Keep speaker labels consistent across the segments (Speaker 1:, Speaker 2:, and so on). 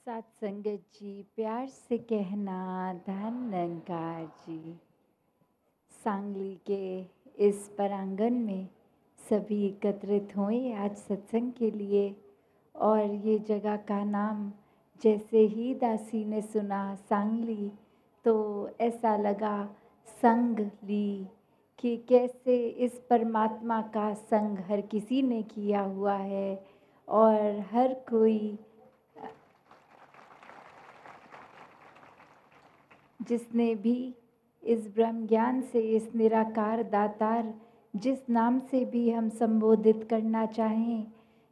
Speaker 1: सत्संगत जी, प्यार से कहना धन निरंकार जी। सांगली के इस प्रांगण में सभी एकत्रित हुए आज सत्संग के लिए। और ये जगह का नाम जैसे ही दासी ने सुना सांगली, तो ऐसा लगा संग ली, कि कैसे इस परमात्मा का संग हर किसी ने किया हुआ है और हर कोई जिसने भी इस ब्रह्म ज्ञान से, इस निराकार दातार जिस नाम से भी हम संबोधित करना चाहें,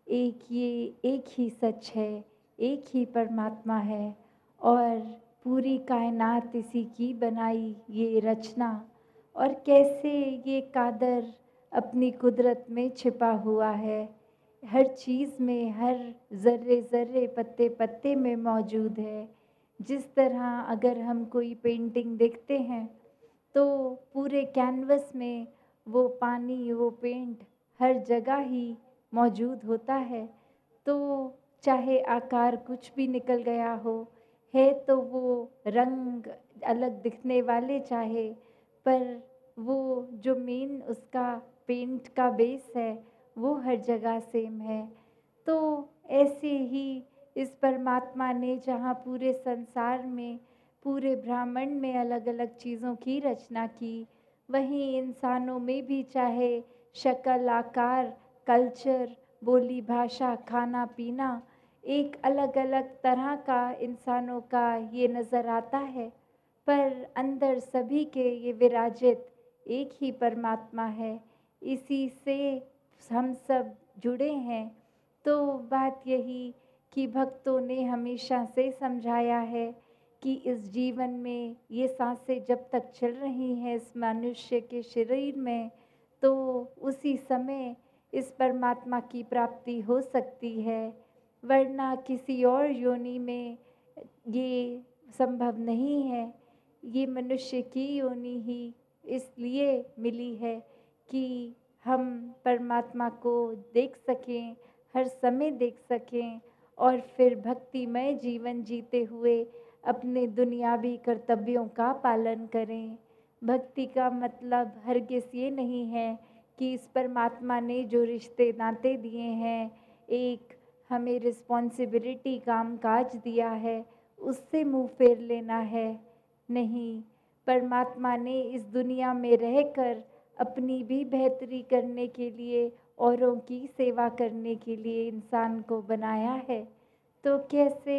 Speaker 1: एक ही सच है, एक ही परमात्मा है। और पूरी कायनात इसी की बनाई ये रचना, और कैसे ये कादर अपनी कुदरत में छिपा हुआ है, हर चीज़ में, हर जर्रे जर्रे, पत्ते पत्ते में मौजूद है। जिस तरह अगर हम कोई पेंटिंग देखते हैं तो पूरे कैनवस में वो पानी, वो पेंट हर जगह ही मौजूद होता है। तो चाहे आकार कुछ भी निकल गया हो, है तो वो रंग अलग दिखने वाले चाहे, पर वो जो मेन उसका पेंट का बेस है वो हर जगह सेम है। तो ऐसे ही इस परमात्मा ने जहाँ पूरे संसार में, पूरे ब्रह्मांड में अलग अलग चीज़ों की रचना की, वहीं इंसानों में भी चाहे शक्ल, आकार, कल्चर, बोली, भाषा, खाना पीना एक अलग अलग तरह का इंसानों का ये नज़र आता है, पर अंदर सभी के ये विराजित एक ही परमात्मा है। इसी से हम सब जुड़े हैं। तो बात यही कि भक्तों ने हमेशा से समझाया है कि इस जीवन में ये सांसें जब तक चल रही हैं इस मनुष्य के शरीर में, तो उसी समय इस परमात्मा की प्राप्ति हो सकती है, वरना किसी और योनि में ये संभव नहीं है। ये मनुष्य की योनि ही इसलिए मिली है कि हम परमात्मा को देख सकें, हर समय देख सकें, और फिर भक्तिमय जीवन जीते हुए अपने दुनियावी कर्तव्यों का पालन करें। भक्ति का मतलब हरगिज़ ये नहीं है कि इस परमात्मा ने जो रिश्ते नाते दिए हैं, एक हमें रिस्पॉन्सिबिलिटी, काम काज दिया है, उससे मुंह फेर लेना है। नहीं, परमात्मा ने इस दुनिया में रहकर अपनी भी बेहतरी करने के लिए, औरों की सेवा करने के लिए इंसान को बनाया है। तो कैसे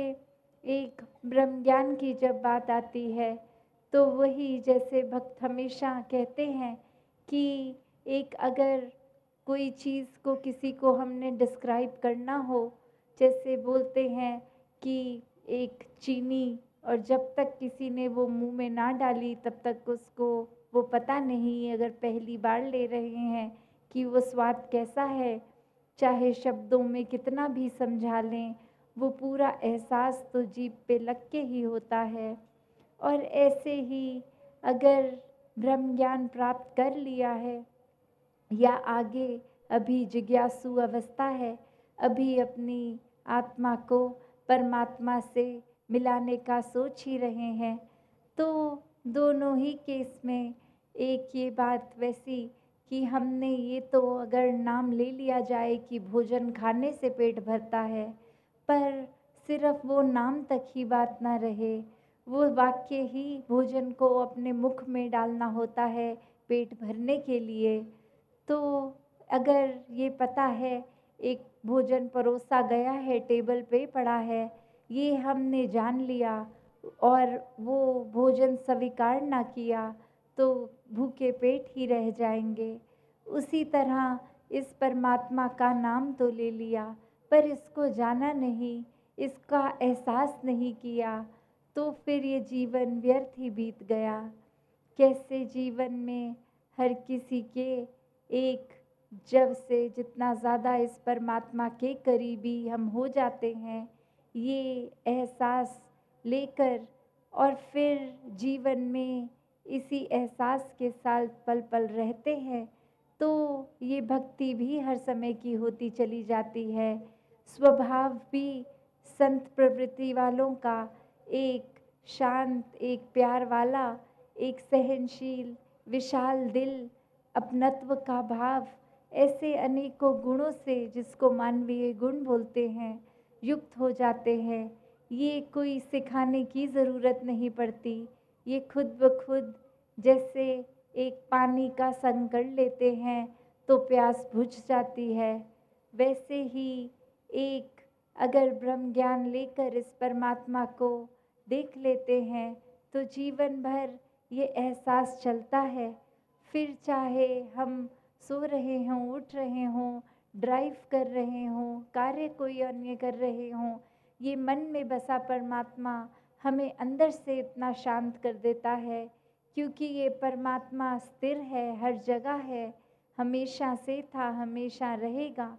Speaker 1: एक ब्रह्म ज्ञान की जब बात आती है, तो वही जैसे भक्त हमेशा कहते हैं कि एक अगर कोई चीज़ को किसी को हमने डिस्क्राइब करना हो, जैसे बोलते हैं कि एक चीनी, और जब तक किसी ने वो मुंह में ना डाली तब तक उसको वो पता नहीं, अगर पहली बार ले रहे हैं, कि वो स्वाद कैसा है। चाहे शब्दों में कितना भी समझा लें, वो पूरा एहसास तो जीभ पे लग के ही होता है। और ऐसे ही अगर ब्रह्म ज्ञान प्राप्त कर लिया है, या आगे अभी जिज्ञासु अवस्था है, अभी अपनी आत्मा को परमात्मा से मिलाने का सोच ही रहे हैं, तो दोनों ही केस में एक ये बात वैसी कि हमने ये तो अगर नाम ले लिया जाए कि भोजन खाने से पेट भरता है, पर सिर्फ वो नाम तक ही बात ना रहे, वो वाक्य ही भोजन को अपने मुख में डालना होता है पेट भरने के लिए। तो अगर ये पता है एक भोजन परोसा गया है, टेबल पे पड़ा है, ये हमने जान लिया, और वो भोजन स्वीकार ना किया, तो भूखे पेट ही रह जाएंगे। उसी तरह इस परमात्मा का नाम तो ले लिया, पर इसको जाना नहीं, इसका एहसास नहीं किया, तो फिर ये जीवन व्यर्थ ही बीत गया। कैसे जीवन में हर किसी के एक, जब से जितना ज़्यादा इस परमात्मा के करीबी हम हो जाते हैं, ये एहसास लेकर, और फिर जीवन में इसी एहसास के साथ पल पल रहते हैं, तो ये भक्ति भी हर समय की होती चली जाती है। स्वभाव भी संत प्रवृत्ति वालों का, एक शांत, एक प्यार वाला, एक सहनशील, विशाल दिल, अपनत्व का भाव, ऐसे अनेकों गुणों से, जिसको मानवीय गुण बोलते हैं, युक्त हो जाते हैं। ये कोई सिखाने की ज़रूरत नहीं पड़ती, ये खुद ब खुद, जैसे एक पानी का संग कर लेते हैं तो प्यास बुझ जाती है, वैसे ही एक अगर ब्रह्म ज्ञान लेकर इस परमात्मा को देख लेते हैं तो जीवन भर ये एहसास चलता है। फिर चाहे हम सो रहे हों, उठ रहे हों, ड्राइव कर रहे हों, कार्य कोई अन्य कर रहे हों, ये मन में बसा परमात्मा हमें अंदर से इतना शांत कर देता है, क्योंकि ये परमात्मा स्थिर है, हर जगह है, हमेशा से था, हमेशा रहेगा।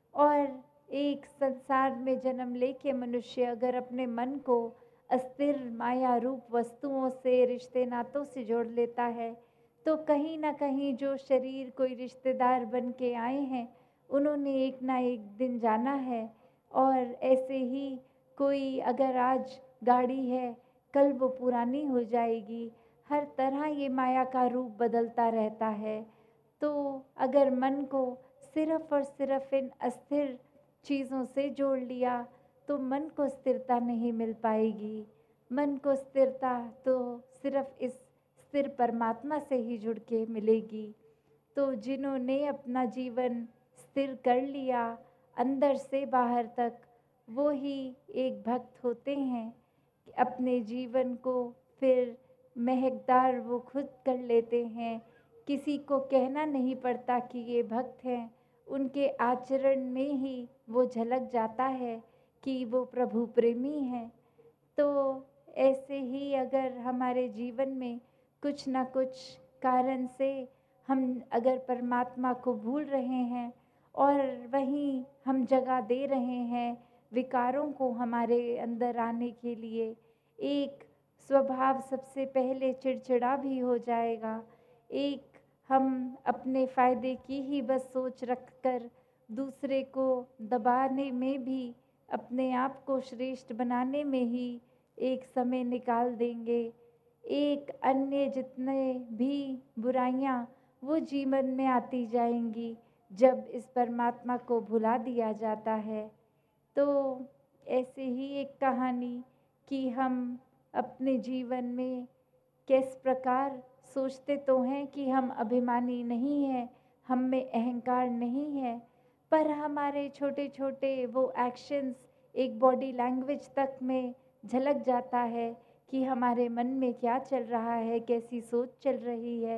Speaker 1: और एक संसार में जन्म लेके मनुष्य अगर अपने मन को अस्थिर माया रूप वस्तुओं से, रिश्ते नातों से जोड़ लेता है, तो कहीं ना कहीं जो शरीर कोई रिश्तेदार बन के आए हैं, उन्होंने एक ना एक दिन जाना है। और ऐसे ही कोई अगर आज गाड़ी है, कल वो पुरानी हो जाएगी। हर तरह ये माया का रूप बदलता रहता है। तो अगर मन को सिर्फ और सिर्फ इन अस्थिर चीज़ों से जोड़ लिया तो मन को स्थिरता नहीं मिल पाएगी। मन को स्थिरता तो सिर्फ इस स्थिर परमात्मा से ही जुड़ के मिलेगी। तो जिन्होंने अपना जीवन स्थिर कर लिया अंदर से बाहर तक, वो ही एक भक्त होते हैं। अपने जीवन को फिर महकदार वो खुद कर लेते हैं, किसी को कहना नहीं पड़ता कि ये भक्त हैं, उनके आचरण में ही वो झलक जाता है कि वो प्रभु प्रेमी हैं। तो ऐसे ही अगर हमारे जीवन में कुछ ना कुछ कारण से हम अगर परमात्मा को भूल रहे हैं और वहीं हम जगह दे रहे हैं विकारों को हमारे अंदर आने के लिए, एक स्वभाव सबसे पहले चिड़चिड़ा भी हो जाएगा। एक हम अपने फ़ायदे की ही बस सोच रखकर दूसरे को दबाने में भी, अपने आप को श्रेष्ठ बनाने में ही एक समय निकाल देंगे। एक अन्य जितने भी बुराइयां वो जीवन में आती जाएंगी जब इस परमात्मा को भुला दिया जाता है। तो ऐसे ही एक कहानी कि हम अपने जीवन में किस प्रकार सोचते तो हैं कि हम अभिमानी नहीं हैं, हम में अहंकार नहीं है, पर हमारे छोटे छोटे वो एक्शंस, एक बॉडी लैंग्वेज तक में झलक जाता है कि हमारे मन में क्या चल रहा है, कैसी सोच चल रही है।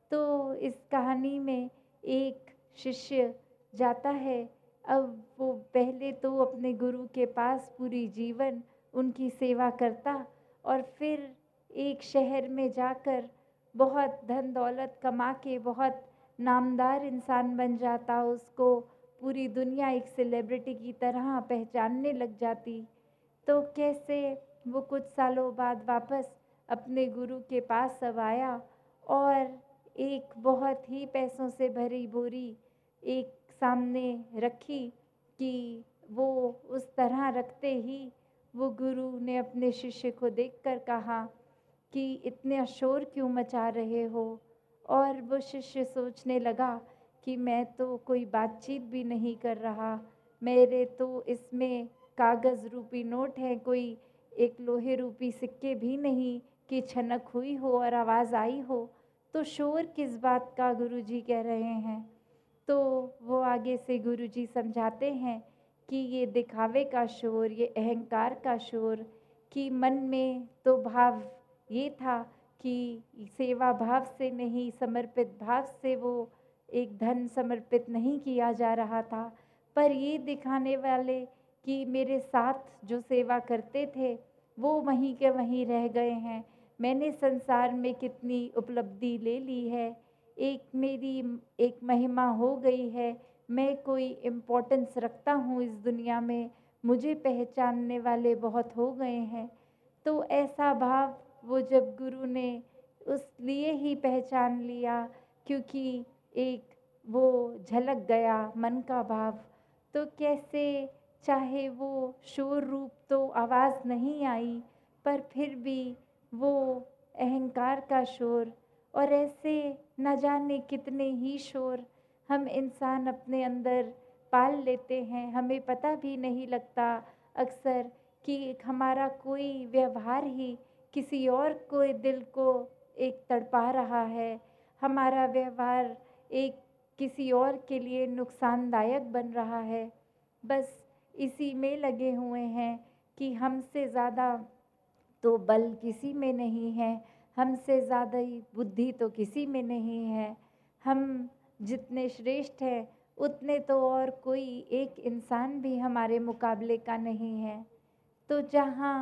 Speaker 1: तो इस कहानी में एक शिष्य जाता है। अब वो पहले तो अपने गुरु के पास पूरी जीवन उनकी सेवा करता और फिर एक शहर में जाकर बहुत धन दौलत कमा के बहुत नामदार इंसान बन जाता। उसको पूरी दुनिया एक सेलिब्रिटी की तरह पहचानने लग जाती। तो कैसे वो कुछ सालों बाद वापस अपने गुरु के पास अब आया और एक बहुत ही पैसों से भरी बोरी एक सामने रखी कि वो उस तरह रखते ही वो गुरु ने अपने शिष्य को देखकर कहा कि इतने शोर क्यों मचा रहे हो। और वो शिष्य सोचने लगा कि मैं तो कोई बातचीत भी नहीं कर रहा, मेरे तो इसमें कागज़ रूपी नोट है, कोई एक लोहे रूपी सिक्के भी नहीं कि छनक हुई हो और आवाज़ आई हो, तो शोर किस बात का गुरुजी कह रहे हैं। तो वो आगे से गुरुजी समझाते हैं कि ये दिखावे का शोर, ये अहंकार का शोर, कि मन में तो भाव ये था कि सेवा भाव से नहीं, समर्पित भाव से वो एक धन समर्पित नहीं किया जा रहा था, पर ये दिखाने वाले कि मेरे साथ जो सेवा करते थे वो वहीं के वहीं रह गए हैं, मैंने संसार में कितनी उपलब्धि ले ली है, एक मेरी एक महिमा हो गई है, मैं कोई इम्पोर्टेंस रखता हूँ इस दुनिया में, मुझे पहचानने वाले बहुत हो गए हैं। तो ऐसा भाव वो जब गुरु ने उस लिए ही पहचान लिया क्योंकि एक वो झलक गया मन का भाव। तो कैसे चाहे वो शोर रूप तो आवाज़ नहीं आई, पर फिर भी वो अहंकार का शोर। और ऐसे न जाने कितने ही शोर हम इंसान अपने अंदर पाल लेते हैं, हमें पता भी नहीं लगता अक्सर कि हमारा कोई व्यवहार ही किसी और को दिल को एक तड़पा रहा है, हमारा व्यवहार एक किसी और के लिए नुकसानदायक बन रहा है। बस इसी में लगे हुए हैं कि हमसे ज़्यादा तो बल किसी में नहीं है, हमसे ज़्यादा ही बुद्धि तो किसी में नहीं है। हम जितने श्रेष्ठ हैं उतने तो और कोई एक इंसान भी हमारे मुकाबले का नहीं है। तो जहाँ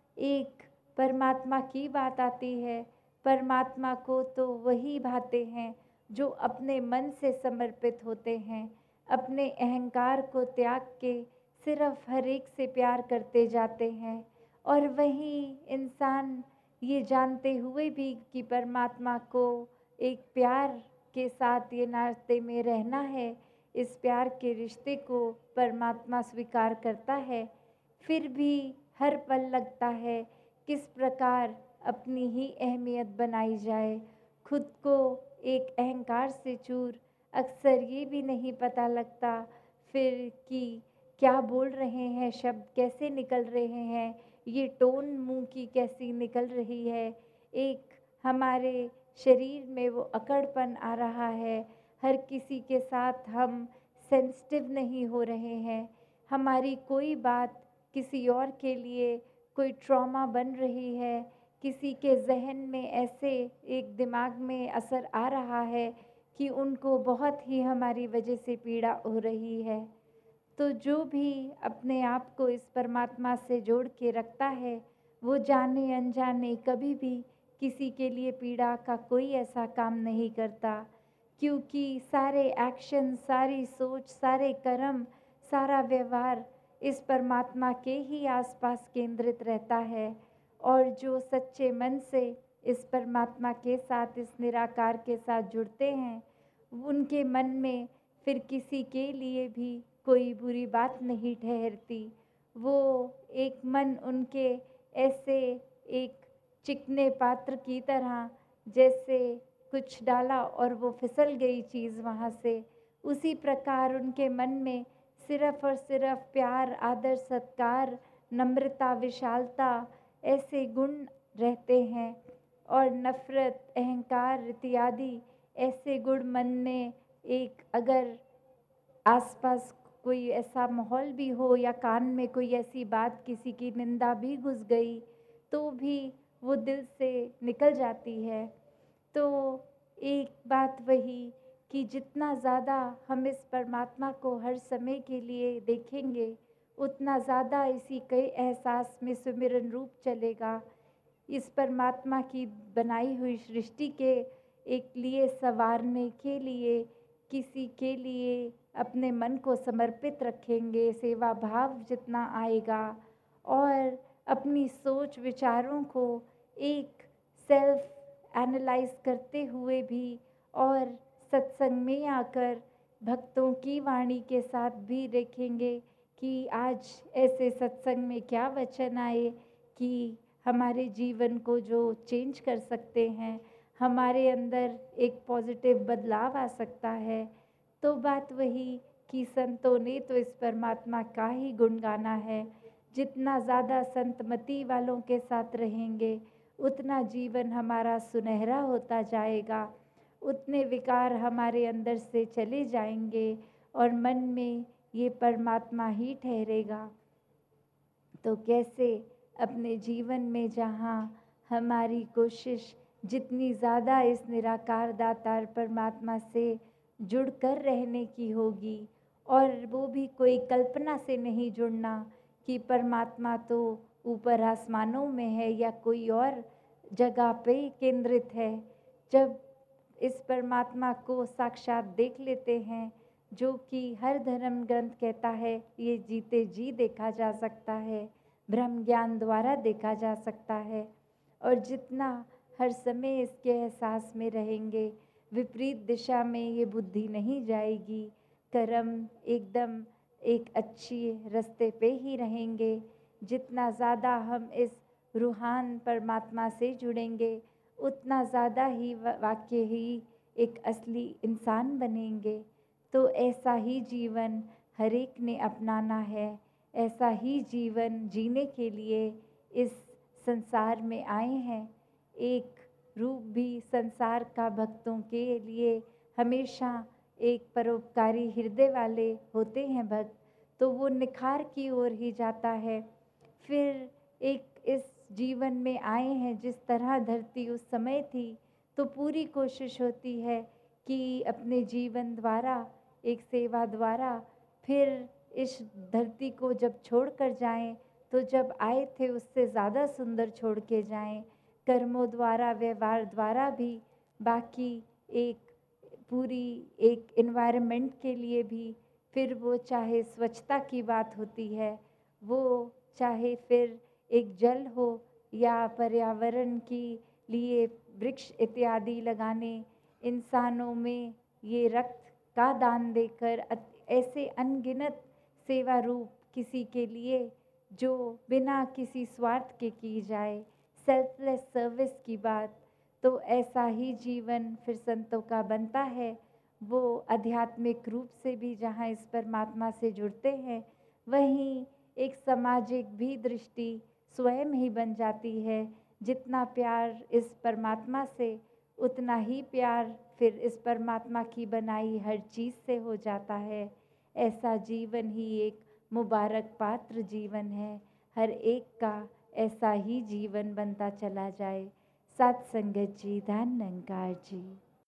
Speaker 1: एक परमात्मा की बात आती है, परमात्मा को तो वही भाते हैं जो अपने मन से समर्पित होते हैं, अपने अहंकार को त्याग के सिर्फ हर एक से प्यार करते जाते हैं। और वही इंसान ये जानते हुए भी कि परमात्मा को एक प्यार के साथ ये नाते में रहना है, इस प्यार के रिश्ते को परमात्मा स्वीकार करता है, फिर भी हर पल लगता है किस प्रकार अपनी ही अहमियत बनाई जाए, खुद को एक अहंकार से चूर। अक्सर ये भी नहीं पता लगता फिर कि क्या बोल रहे हैं, शब्द कैसे निकल रहे हैं, ये टोन मुंह की कैसी निकल रही है, एक हमारे शरीर में वो अकड़पन आ रहा है, हर किसी के साथ हम सेंसिटिव नहीं हो रहे हैं, हमारी कोई बात किसी और के लिए कोई ट्रॉमा बन रही है, किसी के ज़हन में ऐसे एक दिमाग में असर आ रहा है कि उनको बहुत ही हमारी वजह से पीड़ा हो रही है। तो जो भी अपने आप को इस परमात्मा से जोड़ के रखता है, वो जाने अनजाने कभी भी किसी के लिए पीड़ा का कोई ऐसा काम नहीं करता, क्योंकि सारे एक्शन, सारी सोच, सारे कर्म, सारा व्यवहार इस परमात्मा के ही आसपास केंद्रित रहता है। और जो सच्चे मन से इस परमात्मा के साथ, इस निराकार के साथ जुड़ते हैं, उनके मन में फिर किसी के लिए भी कोई बुरी बात नहीं ठहरती। वो एक मन उनके ऐसे एक चिकने पात्र की तरह, जैसे कुछ डाला और वो फिसल गई चीज़ वहाँ से, उसी प्रकार उनके मन में सिर्फ़ और सिर्फ़ प्यार, आदर, सत्कार, नम्रता, विशालता ऐसे गुण रहते हैं। और नफ़रत, अहंकार इत्यादि ऐसे गुण मन में एक अगर आसपास कोई ऐसा माहौल भी हो या कान में कोई ऐसी बात, किसी की निंदा भी घुस गई, तो भी वो दिल से निकल जाती है। तो एक बात वही कि जितना ज़्यादा हम इस परमात्मा को हर समय के लिए देखेंगे, उतना ज़्यादा इसी के एहसास में सुमिरन रूप चलेगा। इस परमात्मा की बनाई हुई सृष्टि के एक लिए संवारने के लिए, किसी के लिए अपने मन को समर्पित रखेंगे, सेवा भाव जितना आएगा, और अपनी सोच विचारों को एक सेल्फ एनालाइज करते हुए भी, और सत्संग में आकर भक्तों की वाणी के साथ भी देखेंगे कि आज ऐसे सत्संग में क्या वचन आए कि हमारे जीवन को जो चेंज कर सकते हैं, हमारे अंदर एक पॉजिटिव बदलाव आ सकता है। तो बात वही कि संतों ने तो इस परमात्मा का ही गुण गाना है। जितना ज़्यादा संतमति वालों के साथ रहेंगे, उतना जीवन हमारा सुनहरा होता जाएगा, उतने विकार हमारे अंदर से चले जाएंगे और मन में ये परमात्मा ही ठहरेगा। तो कैसे अपने जीवन में जहाँ हमारी कोशिश जितनी ज़्यादा इस निराकार दातार परमात्मा से जुड़कर रहने की होगी, और वो भी कोई कल्पना से नहीं जुड़ना कि परमात्मा तो ऊपर आसमानों में है या कोई और जगह पे केंद्रित है। जब इस परमात्मा को साक्षात देख लेते हैं, जो कि हर धर्म ग्रंथ कहता है ये जीते जी देखा जा सकता है, ब्रह्म ज्ञान द्वारा देखा जा सकता है। और जितना हर समय इसके एहसास में रहेंगे, विपरीत दिशा में ये बुद्धि नहीं जाएगी, कर्म एकदम एक अच्छी रास्ते पे ही रहेंगे। जितना ज़्यादा हम इस रूहान परमात्मा से जुड़ेंगे, उतना ज़्यादा ही वाक़ई ही एक असली इंसान बनेंगे। तो ऐसा ही जीवन हर एक ने अपनाना है। ऐसा ही जीवन जीने के लिए इस संसार में आए हैं। एक रूप भी संसार का भक्तों के लिए हमेशा एक परोपकारी हृदय वाले होते हैं भक्त, तो वो निखार की ओर ही जाता है। फिर एक इस जीवन में आए हैं, जिस तरह धरती उस समय थी, तो पूरी कोशिश होती है कि अपने जीवन द्वारा, एक सेवा द्वारा फिर इस धरती को जब छोड़ कर जाएँ, तो जब आए थे उससे ज़्यादा सुंदर छोड़ के जाएँ। कर्मों द्वारा, व्यवहार द्वारा भी, बाकी एक पूरी एक एनवायरनमेंट के लिए भी, फिर वो चाहे स्वच्छता की बात होती है, वो चाहे फिर एक जल हो या पर्यावरण के लिए वृक्ष इत्यादि लगाने, इंसानों में ये रक्त का दान देकर ऐसे अनगिनत सेवा रूप किसी के लिए जो बिना किसी स्वार्थ के की जाए, सेल्फलेस सर्विस की बात, तो ऐसा ही जीवन फिर संतों का बनता है। वो आध्यात्मिक रूप से भी जहाँ इस परमात्मा से जुड़ते हैं, वहीं एक सामाजिक भी दृष्टि स्वयं ही बन जाती है। जितना प्यार इस परमात्मा से, उतना ही प्यार फिर इस परमात्मा की बनाई हर चीज़ से हो जाता है। ऐसा जीवन ही एक मुबारक पात्र जीवन है। हर एक का ऐसा ही जीवन बनता चला जाए। सत संगत जी, धन निरंकार जी।